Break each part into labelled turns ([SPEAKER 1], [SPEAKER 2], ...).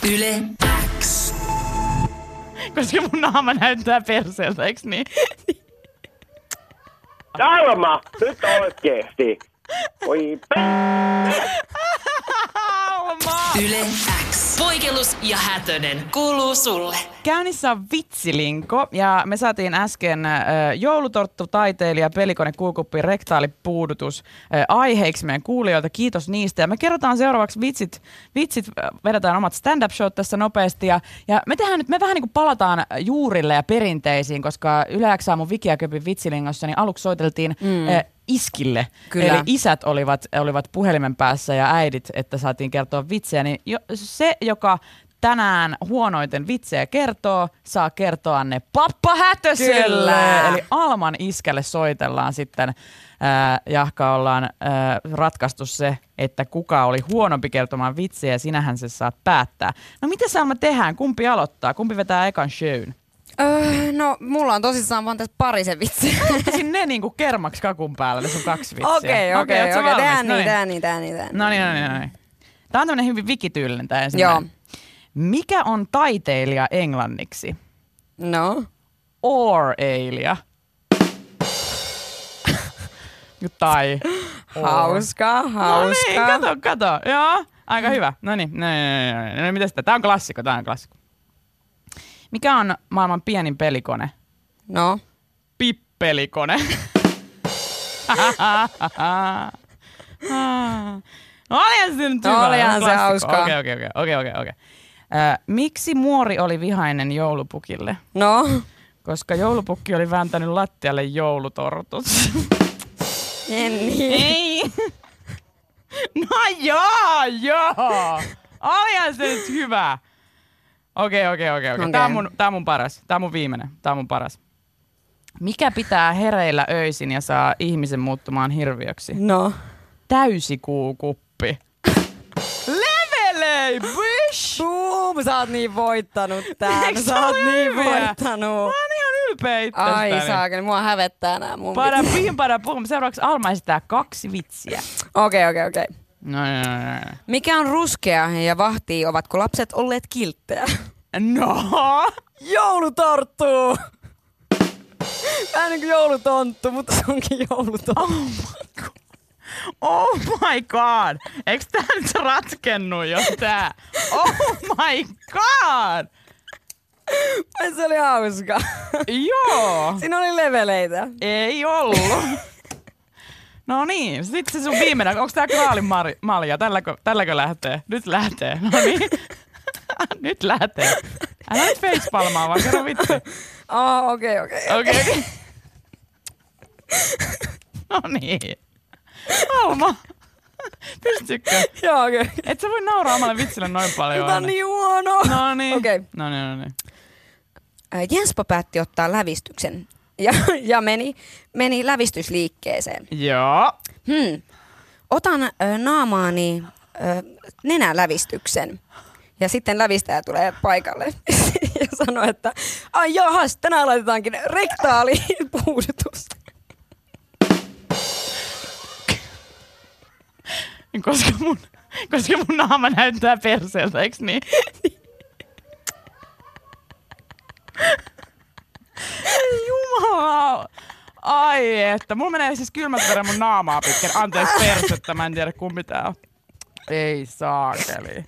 [SPEAKER 1] Yle X.
[SPEAKER 2] Koska mun naama näyttää perseeltä, eiks niin?
[SPEAKER 3] Alma, nyt oikeesti. Oi
[SPEAKER 1] Yle X. Voikelus ja Hätönen kuuluu sulle.
[SPEAKER 2] Käynnissä on Vitsilinko ja me saatiin äsken joulutorttu, taiteilija, pelikone, kuukuppi, rektaalipuudutus aiheiksi meidän kuulijoilta. Kiitos niistä. Ja me kerrotaan seuraavaksi vitsit vedetään omat stand-up-showt tässä nopeasti. Ja me vähän niin kuin palataan juurille ja perinteisiin, koska Yle X aamun Viki ja Köpin Vitsilingossa niin aluksi soiteltiin iskille.
[SPEAKER 4] Kyllä.
[SPEAKER 2] Eli isät olivat puhelimen päässä ja äidit, että saatiin kertoa vitsejä. Niin se, joka tänään huonoiten vitsejä kertoo, saa kertoa ne Pappa Hätöselle.
[SPEAKER 4] Kyllä.
[SPEAKER 2] Eli Alman iskälle soitellaan sitten. Jahka ollaan ratkaistu se, että kuka oli huonompi kertomaan vitsejä ja sinähän se saat päättää. No miten Alma tehdään? Kumpi aloittaa? Kumpi vetää ekan shown?
[SPEAKER 4] No, mulla on tosissaan vaan tässä parisen vitsiä.
[SPEAKER 2] Ottaisin ne niinku kermaks kakun päällä, ne sun 2 vitsiä.
[SPEAKER 4] Okei.
[SPEAKER 2] Ootko sä valmis?
[SPEAKER 4] Tehdään niin.
[SPEAKER 2] No niin. Tää on tämmönen hyvin vikityylinen tää ensimmäinen.
[SPEAKER 4] Joo.
[SPEAKER 2] Mikä on taiteilija englanniksi?
[SPEAKER 4] No.
[SPEAKER 2] Or-eilija. Tai
[SPEAKER 4] Hauska.
[SPEAKER 2] No niin, kato. Joo, aika hyvä. No niin. Mitä sitten? Tää on klassikko. Mikä on maailman pienin pelikone?
[SPEAKER 4] No.
[SPEAKER 2] Pippelikone. Olihan se nyt hyvä.
[SPEAKER 4] Olihan se hauskaa.
[SPEAKER 2] Okei. Miksi muori oli vihainen joulupukille?
[SPEAKER 4] No.
[SPEAKER 2] Koska joulupukki oli vääntänyt lattialle joulutortut.
[SPEAKER 4] Jenni.
[SPEAKER 2] Ei. No joo. Olihan se nyt hyvä. Okei. Tää on mun paras. Tää on mun viimeinen. Tää on mun paras. Mikä pitää hereillä öisin ja saa ihmisen muuttumaan hirviöksi?
[SPEAKER 4] No.
[SPEAKER 2] Täysikuukuppi. Levelei, bish!
[SPEAKER 4] Boom, sä oot niin voittanut tän.
[SPEAKER 2] Eikö se
[SPEAKER 4] Sä oot
[SPEAKER 2] ole
[SPEAKER 4] niin
[SPEAKER 2] hyviä?
[SPEAKER 4] voittanut.
[SPEAKER 2] Mä oon ihan ylpeä itsestäni.
[SPEAKER 4] Ai saakeli, mua hävettää nää mun
[SPEAKER 2] Padapum. Seuraavaksi Alma esittää 2 vitsiä.
[SPEAKER 4] Okei.
[SPEAKER 2] No.
[SPEAKER 4] Mikä on ruskea ja vahtii, ovatko lapset olleet kilttejä?
[SPEAKER 2] No.
[SPEAKER 4] Joulutorttu! Vähän niin kuin joulutonttu, mutta se onkin joulutonttu.
[SPEAKER 2] Oh my god. Eiks tää nyt ratkennut jo tää? Oh my god.
[SPEAKER 4] Se oli hauska.
[SPEAKER 2] Joo.
[SPEAKER 4] Siinä oli leveleitä.
[SPEAKER 2] Ei ollut. No niin, sitten se sun viimeinen. Onko tää kraalimalja? Tälläkö lähtee? Nyt lähtee. No niin. Nyt lähtee. Älä nyt facepalmaa, vaan kerro vittu.
[SPEAKER 4] Okei.
[SPEAKER 2] No niin. Alma. Pystytkö?
[SPEAKER 4] Joo, okei.
[SPEAKER 2] Et sä voi nauraa omalle vitsille noin paljon.
[SPEAKER 4] Tämä on niin huono.
[SPEAKER 2] No niin.
[SPEAKER 4] Okei.
[SPEAKER 2] No niin.
[SPEAKER 4] Jenspo päätti ottaa lävistyksen ja meni lävistysliikkeeseen.
[SPEAKER 2] Joo.
[SPEAKER 4] Otan naamaani nenälävistyksen. Ja sitten lävistäjä tulee paikalle ja sanoo, että ai jahas, tänään laitetaankin rektaalipuudutus.
[SPEAKER 2] Koska mun naama näyttää perseeltä, eiks niin? Jumala. Ai että, mulla menee siis kylmät veren mun naamaa pitkän. Anteeksi persettä, mä en tiedä kumpi tää on. Ei saakeli.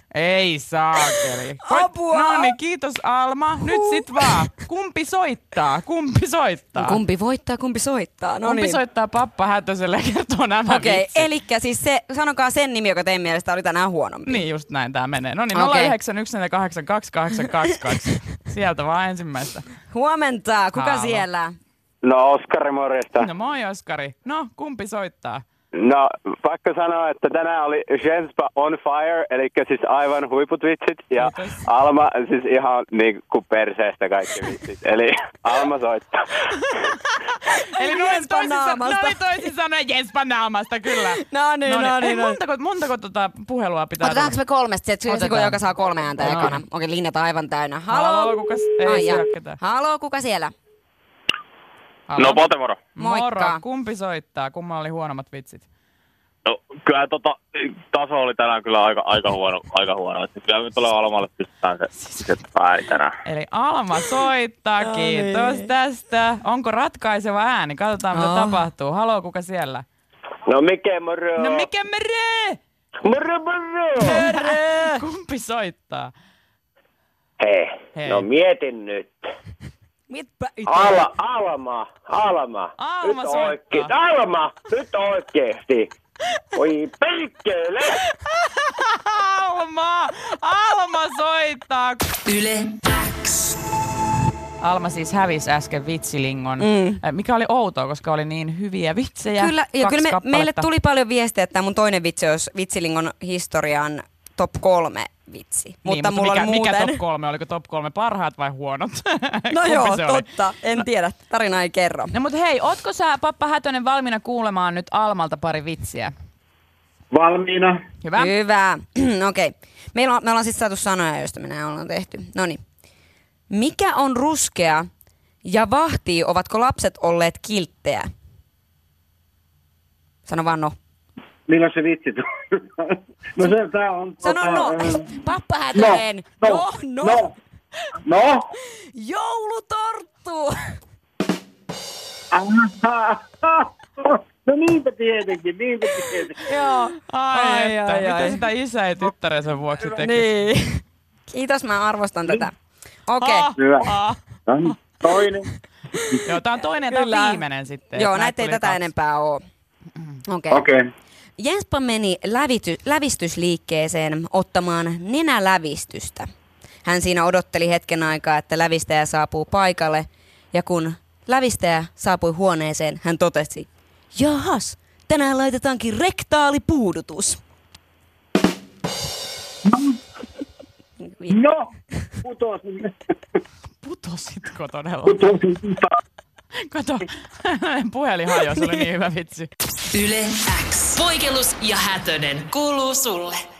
[SPEAKER 4] Apua!
[SPEAKER 2] No niin, kiitos Alma. Nyt sit vaan. Kumpi soittaa?
[SPEAKER 4] Kumpi voittaa, kumpi soittaa? No
[SPEAKER 2] Kumpi
[SPEAKER 4] niin.
[SPEAKER 2] soittaa Pappa Hätöselle ja kertoo nämä
[SPEAKER 4] Okei,
[SPEAKER 2] vitsit?
[SPEAKER 4] elikkä siis se, sanokaa sen nimi, joka teidän mielestä oli tänään huonompi.
[SPEAKER 2] Niin, just näin tää menee. No niin,
[SPEAKER 4] Okei.
[SPEAKER 2] 0914828822. Sieltä vaan ensimmäistä.
[SPEAKER 4] Huomenta, kuka
[SPEAKER 2] Halo.
[SPEAKER 4] siellä?
[SPEAKER 3] No Oskari, morjesta.
[SPEAKER 2] No moi Oskari. No, kumpi soittaa?
[SPEAKER 3] No, pakko sanoa, että tänään oli Jenspa on fire, eli siis aivan huiput vitsit. Ja
[SPEAKER 2] Kiitos.
[SPEAKER 3] Alma siis ihan niin kuin perseestä kaikki vitsit. Eli Alma soittaa.
[SPEAKER 2] Eli
[SPEAKER 4] Jenspan naamasta.
[SPEAKER 2] toisin sanoen Jenspan naamasta, kyllä.
[SPEAKER 4] No niin.
[SPEAKER 2] Montako puhelua pitää
[SPEAKER 4] Otetaanko me 3? Se
[SPEAKER 2] Otetaan.
[SPEAKER 4] joka saa 3 ääntä
[SPEAKER 2] No.
[SPEAKER 4] ekana. Okei, linjat on aivan täynnä.
[SPEAKER 2] Halo, kukas? Ei
[SPEAKER 4] Ai,
[SPEAKER 2] siellä
[SPEAKER 4] ja.
[SPEAKER 2] ketään.
[SPEAKER 4] Halo, kuka siellä?
[SPEAKER 2] Halo.
[SPEAKER 3] Poltemoro.
[SPEAKER 4] Moikka.
[SPEAKER 2] Moro. Kumpi soittaa? Kummalla oli huonommat vitsit?
[SPEAKER 5] No, kyllä taso oli tänään kyllä aika huono. Että kyllä me tulee Almalle pystytään se pääni tänään.
[SPEAKER 2] Eli Alma soittaa, kiitos tästä. Onko ratkaiseva ääni? Katsotaan, mitä tapahtuu. Haloo, kuka siellä?
[SPEAKER 3] No mikä moro?
[SPEAKER 2] No mikä mere?
[SPEAKER 3] Moro.
[SPEAKER 2] Kumpi soittaa?
[SPEAKER 3] Hei, no mietin nyt.
[SPEAKER 4] Mitpä itse?
[SPEAKER 3] Alma
[SPEAKER 2] Alma
[SPEAKER 3] nyt
[SPEAKER 2] soittaa.
[SPEAKER 3] Nyt oikeesti. Oi perkele!
[SPEAKER 2] Alma soittaa.
[SPEAKER 1] Yle X.
[SPEAKER 2] Alma siis hävisi äsken vitsilingon, mikä oli outoa, koska oli niin hyviä vitsejä.
[SPEAKER 4] Kyllä, ja kyllä meille tuli paljon viestejä, että mun toinen vitsi olisi vitsilingon historian top 3 vitsi.
[SPEAKER 2] Niin,
[SPEAKER 4] mutta mulla oli muuten...
[SPEAKER 2] mikä top 3? Oliko top 3 parhaat vai huonot?
[SPEAKER 4] No joo, totta. En tiedä. Tarina ei kerro.
[SPEAKER 2] No mutta hei, ootko sä, Pappa Hätönen, valmiina kuulemaan nyt Almalta pari vitsiä?
[SPEAKER 3] Valmiina.
[SPEAKER 2] Hyvä.
[SPEAKER 4] Okei. Me ollaan siis saatu sanoja, joista me nämä ollaan tehty. Noniin. Mikä on ruskea ja vahtii, ovatko lapset olleet kilttejä? Sano vaan no.
[SPEAKER 6] Milloin se vitsi tuli? No se tää on...
[SPEAKER 4] Sano no. Pappa Hätönen.
[SPEAKER 6] No.
[SPEAKER 4] Joulutorttu.
[SPEAKER 6] No niinpä tietenkin.
[SPEAKER 4] Joo.
[SPEAKER 2] Ai. Mitä sitä isä ei tyttärensä vuoksi teki?
[SPEAKER 4] Niin. Kiitos, mä arvostan tätä. Okei.
[SPEAKER 6] Hyvä. Toinen.
[SPEAKER 2] Joo, tää on toinen ja tää on viimeinen sitten.
[SPEAKER 4] Joo, näitä ei tätä 2 enempää oo.
[SPEAKER 6] Okei.
[SPEAKER 4] Jenspa meni lävistysliikkeeseen ottamaan nenälävistystä. Hän siinä odotteli hetken aikaa, että lävistäjä saapuu paikalle, ja kun lävistäjä saapui huoneeseen, hän totesi, jahas, tänään laitetaankin rektaalipuudutus.
[SPEAKER 6] No, putosin.
[SPEAKER 2] Putositko todella?
[SPEAKER 6] Putosin.
[SPEAKER 2] Kato, puhelin hajosi, oli niin hyvä vitsi.
[SPEAKER 1] Yle X. Voikelus ja Hätönen kuuluu sulle.